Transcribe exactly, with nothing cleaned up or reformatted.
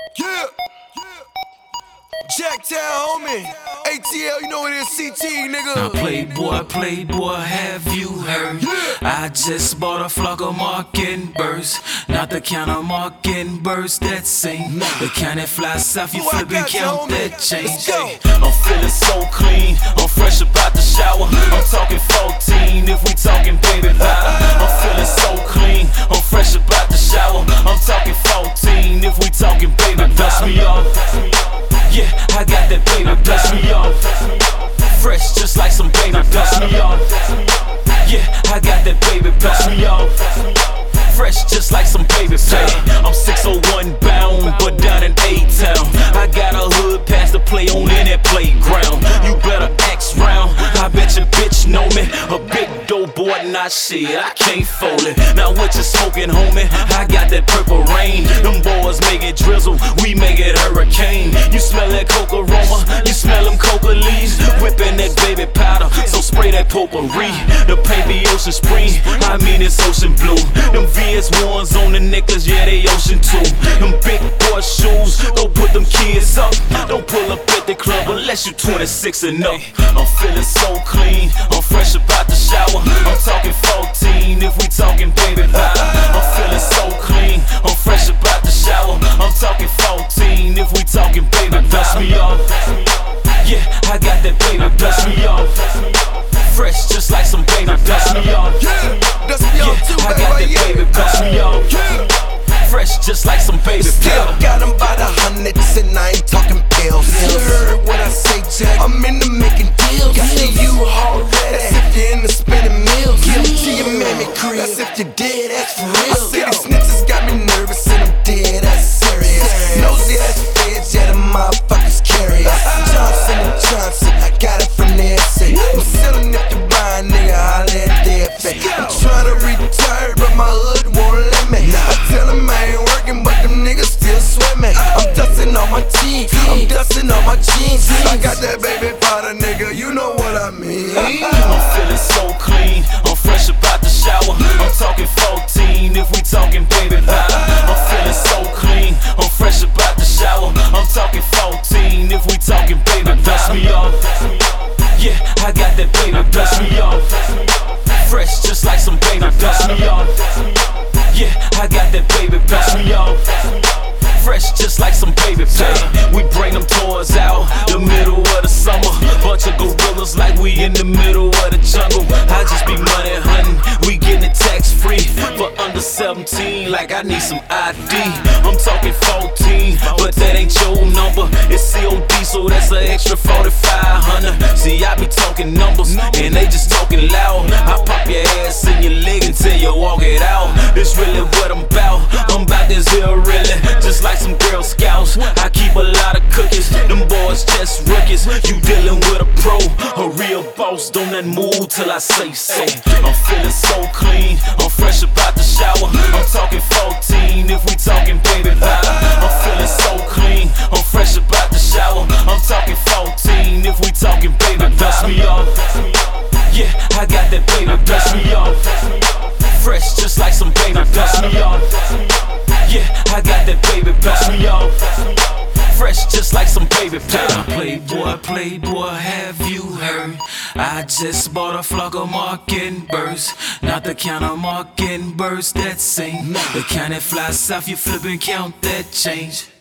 Yeah. Jacktown, homie. A T L, you know it is. C T, nigga. Now, Playboy, Playboy, have you heard? Yeah. I just bought a flock of mockingbirds. Not the kind of mockingbirds that sing. Nah. The kind that fly south, you Ooh, I flip and got you, count homie. that change. Let's go. Hey, I'm feeling so clean. I'm fresh about the shower. I'm talking fourteen if we talking baby powder. I'm feeling so clean. I'm fresh about the shower. I'm talking fourteen if we talking baby powder. Dust me off. Yeah, I got that baby, dust me off. Fresh just like some baby, dust me off. Yeah, I got that baby, dust me off. Fresh just like some baby pay. I'm six oh one bound, but down in A-Town. I got a hood pass to play on in that playground. You better ask round, I bet your bitch know me. A big dope boy, not shit, I can't fold it. Now what you smoking, homie? I got that purple rain. Them boys make it drizzle, we make it hurricane. You smell that coca aroma, you smell them coca leaves. Whipping that baby powder, so spray that potpourri. The paint be ocean spring, I mean it's ocean blue. Them V S ones on the necklace, yeah they ocean too. Them big boy shoes, go put them kids up. Don't pull up at the club unless you twenty-six and up. I'm feeling so clean, I'm fresh about the shower. I'm talking fourteen if we talking baby powder. I'm feeling so clean, I'm fresh about the shower. I'm talking fourteen if we talking baby powder. Dust me off. Yeah, I got that baby, dust me off. Fresh just like some baby, dust me off. Yeah, dust me off too, I got that baby, dust me off. Fresh just like some baby Still powder. got them by the hundreds and I ain't talking bills. You heard what I say, Jack? I'm in the making deals. Got the U-Haul ready. That's if you're in the spinning mills. Give it to your mammy crib. That's if you're dead, that's for real. I say these snitches got me nervous and I'm dead, that's serious. Nosy ass feds, yeah, the motherfuckers curious. Johnson and Johnson, I got it from Nancy. I'm selling if you buy, nigga, holla at their face. I'm trying to retire, but my hood won't let me. I tell them I ain't working, but them niggas still swimming. I'm dusting on my teeth, I'm dusting on my jeans. I got that baby powder, nigga, you know what I mean. I'm feeling so clean, I'm fresh about the shower. I'm talking fourteen if we talking baby powder. I'm feeling so clean, I'm fresh about the shower. I'm talking fourteen if we talking baby, dust me off. Yeah, I got that baby, dust me off. Fresh just like some baby, dust me off. Yeah, I got that baby, dust me off. Fresh just like some baby pay. We bring them toys out, the middle of the summer. Bunch of gorillas like we in the middle of the jungle. I just be money hunting, we getting it tax free. For under seventeen, like I need some I D. I'm talking fourteen, but that ain't your number. It's C O D, so that's an extra forty-five hundred. See, I be talking numbers, and they just talking loud. I pop your ass in your leg until you walk it out. This really what I'm about, I'm about this here really. Just like some Girl Scouts, I keep a lot of cookies. Them boys just rookies. You dealing with a pro, a real boss. Don't that move till I say so. I'm feeling so clean, I'm fresh about the shower. I'm talking fourteen if we talking baby powder. I'm feeling so clean, I'm fresh about the shower. I'm talking fourteen if we talking baby, dust me off. Yeah, I got that baby, dust me off. Fresh just like some baby, dust me off. Yeah, I got that baby, dust me off. Fresh just like some baby powder. Playboy, Playboy, have you heard? I just bought a flock of mockingbirds. Not the kind of mockingbirds that sing. The kind that fly south, you flip and count that change.